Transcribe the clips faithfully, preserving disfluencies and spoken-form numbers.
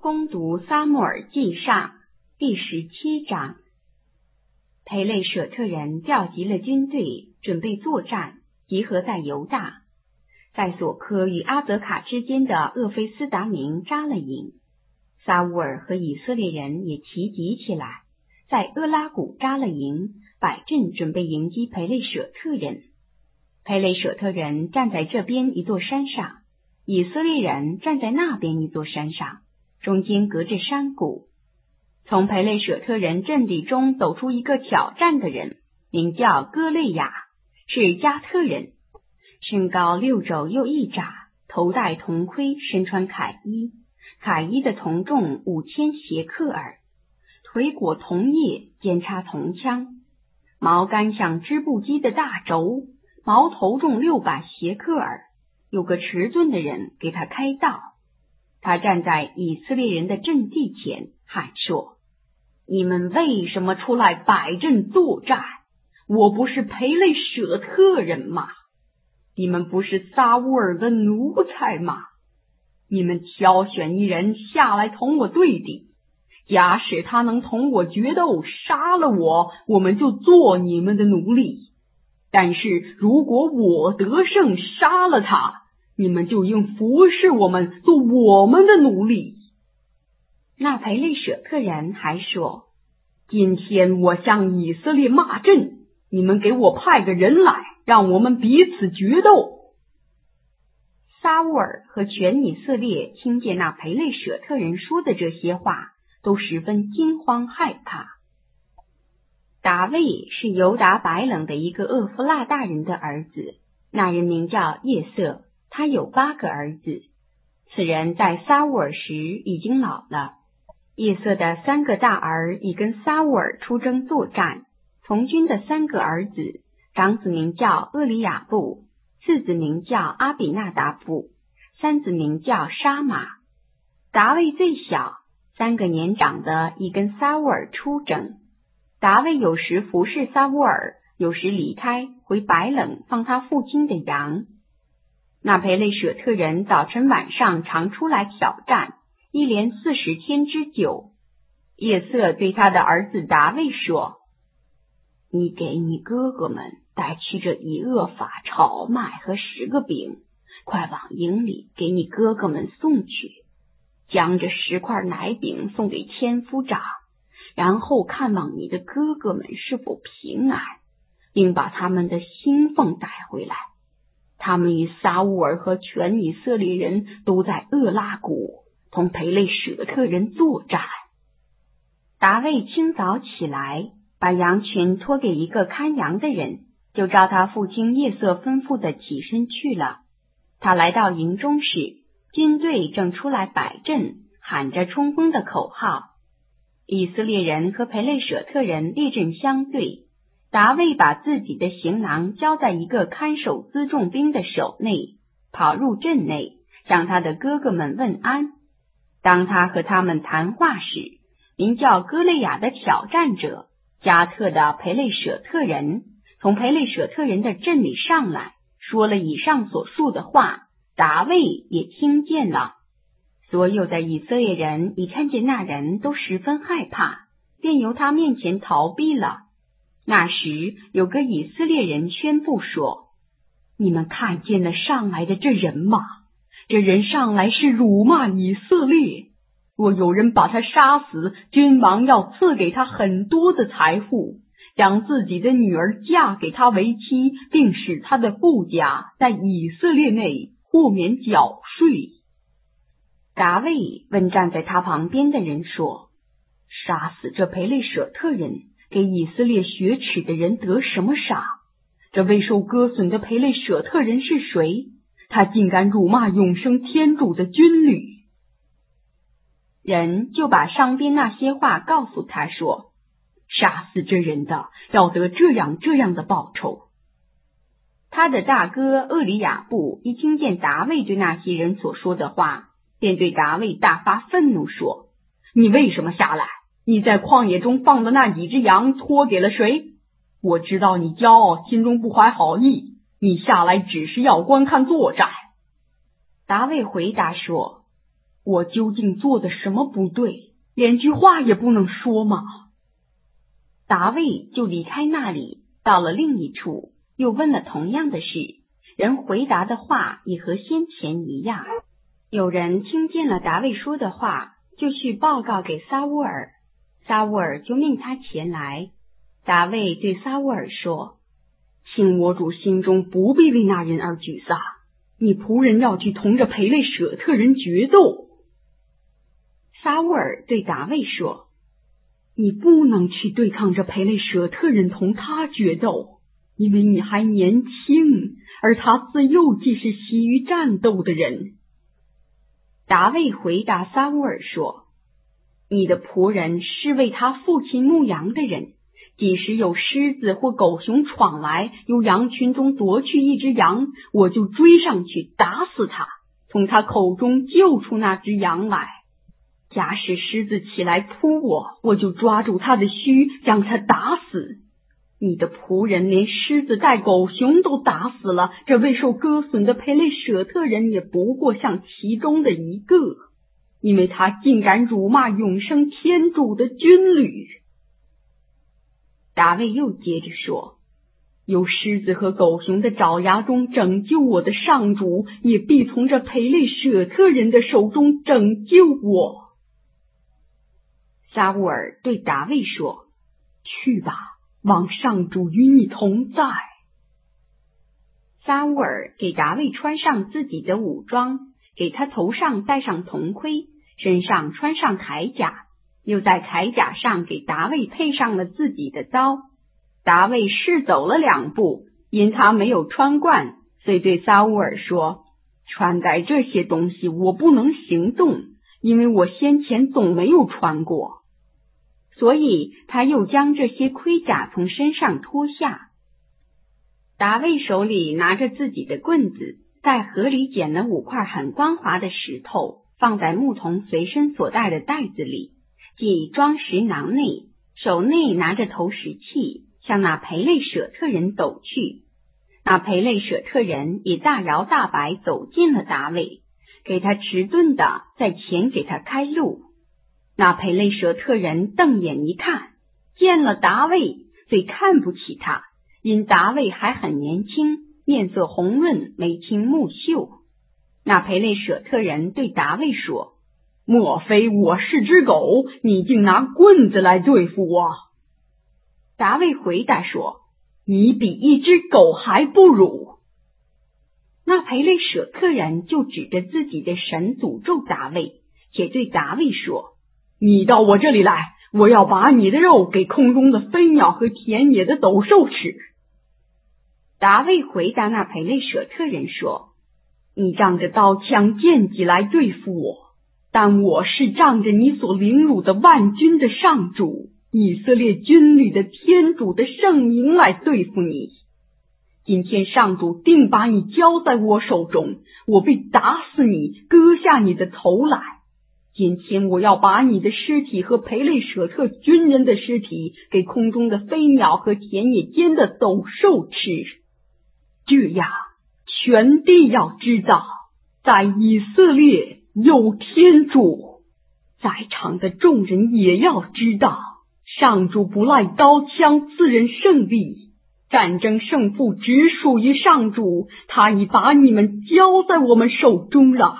攻读撒母耳记上第十七章。培雷舍特人调集了军队，准备作战，集合在犹大。在索科与阿泽卡之间的厄菲斯达明扎了营，撒乌尔和以色列人也齐集起来，在厄拉谷扎了营，摆阵准备迎击培雷舍特人。培雷舍特人站在这边一座山上，以色列人站在那边一座山上，中间隔着山谷。从培雷舍特人阵地中走出一个挑战的人，名叫歌利亚，是加特人，身高六肘又一拃，头戴铜盔，身穿铠衣，铠衣的铜重五千协克尔，腿裹铜叶，肩插铜枪，矛杆像织布机的大轴，矛头重六百协克尔，有个持盾的人给他开道。他站在以色列人的阵地前，喊说：你们为什么出来摆阵作战？我不是培雷舍特人吗？你们不是撒乌尔的奴才吗？你们挑选一人下来同我对敌，假使他能同我决斗，杀了我，我们就做你们的奴隶。但是如果我得胜杀了他，你们就应服侍我们，做我们的奴隶。那培雷舍特人还说：今天我向以色列骂阵，你们给我派个人来，让我们彼此决斗。撒乌尔和全以色列听见那培雷舍特人说的这些话，都十分惊慌害怕。大卫是犹达白冷的一个厄弗拉大人的儿子，那人名叫叶瑟，他有八个儿子。此人在撒乌尔时已经老了。叶瑟的三个大儿已跟撒乌尔出征作战，从军的三个儿子，长子名叫厄里亚布，次子名叫阿比纳达布，三子名叫沙马。达卫最小，三个年长的已跟撒乌尔出征。达卫有时服侍撒乌尔，有时离开回白冷放他父亲的羊。那培雷舍特人早晨晚上常出来挑战，一连四十天之久。叶瑟对他的儿子达卫说：你给你哥哥们带去这一厄法炒麦和十个饼，快往营里给你哥哥们送去，将这十块奶饼送给千夫长，然后看望你的哥哥们是否平安，并把他们的新凤带回来。他们与撒乌尔和全以色列人都在厄拉谷同培雷舍特人作战。达卫清早起来，把羊群托给一个看羊的人，就照他父亲叶瑟吩咐的起身去了。他来到营中时，军队正出来摆阵，喊着冲锋的口号。以色列人和培雷舍特人列阵相对，达卫把自己的行囊交在一个看守辎重兵的手内，跑入阵内，向他的哥哥们问安。当他和他们谈话时，名叫歌利亚的挑战者加特的培雷舍特人从培雷舍特人的阵里上来，说了以上所述的话，达卫也听见了。所有的以色列人一看见那人，都十分害怕，便由他面前逃避了。那时有个以色列人宣布说：你们看见了上来的这人吗？这人上来是辱骂以色列，若有人把他杀死，君王要赐给他很多的财富，将自己的女儿嫁给他为妻，并使他的父家在以色列内豁免缴税。达卫问站在他旁边的人说：杀死这培雷舍特人，给以色列雪耻的人得什么赏？这未受割损的培雷舍特人是谁？他竟敢辱骂永生天主的军旅。人就把上边那些话告诉他说：杀死这人的要得这样这样的报酬。他的大哥厄里亚布一听见达卫对那些人所说的话，便对达卫大发愤怒说：你为什么下来？你在旷野中放的那几只羊托给了谁？我知道你骄傲，心中不怀好意，你下来只是要观看作战。达卫回答说： 我究竟做的什么不对，连句话也不能说吗？ 达卫就离开那里，到了另一处，又问了同样的事，人回答的话也和先前一样。有人听见了达卫说的话，就去报告给撒乌尔，撒乌尔就命他前来。达卫对撒乌尔说： 请我主心中不必为那人而沮丧，你仆人要去同着培肋舍特人决斗。 撒乌尔对达卫说： 你不能去对抗这培肋舍特人同他决斗，因为你还年轻，而他自幼既是习于战斗的人。 达卫回答撒乌尔说：你的仆人是为他父亲牧羊的人，即使有狮子或狗熊闯来，由羊群中夺去一只羊，我就追上去打死他，从他口中救出那只羊来。假使狮子起来扑我，我就抓住他的须，将他打死。你的仆人连狮子带狗熊都打死了，这未受割损的培肋舍特人也不过像其中的一个，因为他竟敢辱骂永生天主的军旅。达卫又接着说：由狮子和狗熊的爪牙中拯救我的上主，也必从这培肋舍特人的手中拯救我。撒乌尔对达卫说：去吧，望上主与你同在。撒乌尔给达卫穿上自己的武装，给他头上戴上铜盔，身上穿上铠甲，又在铠甲上给达卫配上了自己的刀。达卫试走了两步，因他没有穿惯，遂对撒乌尔说：穿戴这些东西我不能行动，因为我先前总没有穿过。所以他又将这些盔甲从身上脱下。达卫手里拿着自己的棍子，在河里捡了五块很光滑的石头，放在牧童随身所带的袋子里，即装石囊内，手内拿着投石器，向那培肋舍特人走去。那培肋舍特人也大摇大摆走进了达卫，给他迟钝的在前给他开路。那培肋舍特人瞪眼一看，见了达卫，虽看不起他，因达卫还很年轻，面色红润，眉清目秀。那培肋舍特人对达卫说：莫非我是只狗，你竟拿棍子来对付我？达卫回答说：你比一只狗还不如。那培肋舍特人就指着自己的神诅咒达卫，且对达卫说：你到我这里来，我要把你的肉给空中的飞鸟和田野的走兽吃。达卫回答那培肋舍特人说：你仗着刀枪剑戟来对付我，但我是仗着你所凌辱的万军的上主，以色列军旅的天主的圣名来对付你。今天上主定把你交在我手中，我必打死你，割下你的头来。今天我要把你的尸体和培肋舍特军人的尸体给空中的飞鸟和田野间的走兽吃。这样全地要知道，在以色列有天主，在场的众人也要知道，上主不赖刀枪赐人胜利，战争胜负只属于上主，他已把你们交在我们手中了。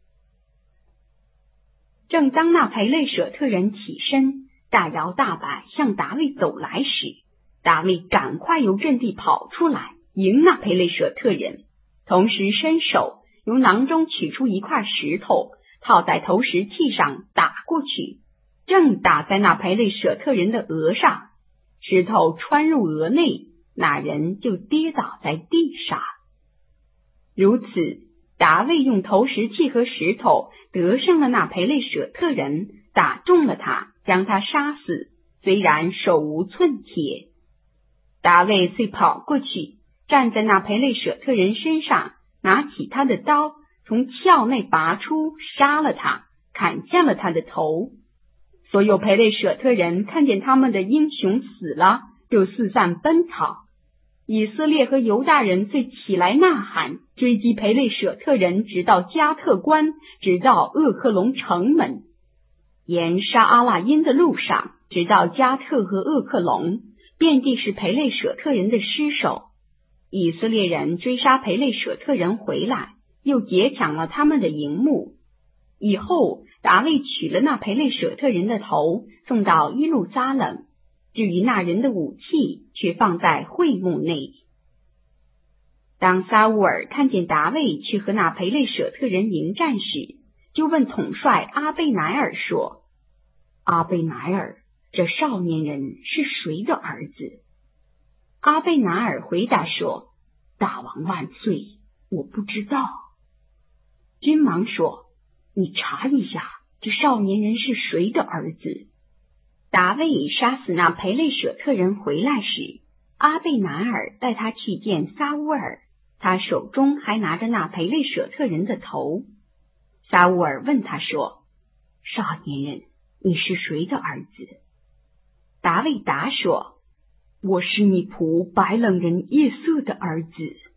正当那培肋舍特人起身，大摇大摆向达卫走来时，达卫赶快由阵地跑出来，迎那培肋舍特人，同时伸手由囊中取出一块石头，套在投石器上打过去，正打在那培肋舍特人的额上，石头穿入额内，那人就跌倒在地上。如此，达卫用投石器和石头得胜了那培肋舍特人，打中了他，将他杀死，虽然手无寸铁。达卫遂跑过去，站在那培肋舍特人身上，拿起他的刀，从鞘内拔出，杀了他，砍下了他的头。所有培肋舍特人看见他们的英雄死了，就四散奔逃。 以色列和犹大人遂起来呐喊，追击培肋舍特人，直到加特关，直到厄克隆城门。沿沙阿拉因的路上，直到加特和厄克隆，遍地是培肋舍特人的尸首。以色列人追杀培肋舍特人回来，又劫抢了他们的营幕。以后达卫取了那培肋舍特人的头，送到耶路撒冷，至于那人的武器，却放在会幕内。当撒乌尔看见达卫去和那培肋舍特人迎战时，就问统帅阿贝乃尔说：阿贝乃尔，这少年人是谁的儿子？阿贝乃尔回答说：大王万岁，我不知道。君王说：你查一下，这少年人是谁的儿子？达卫杀死那培肋舍特人回来时，阿贝乃尔带他去见撒乌尔，他手中还拿着那培肋舍特人的头。撒乌尔问他说：少年人，你是谁的儿子？达卫答说：我是你仆白冷人耶色的儿子。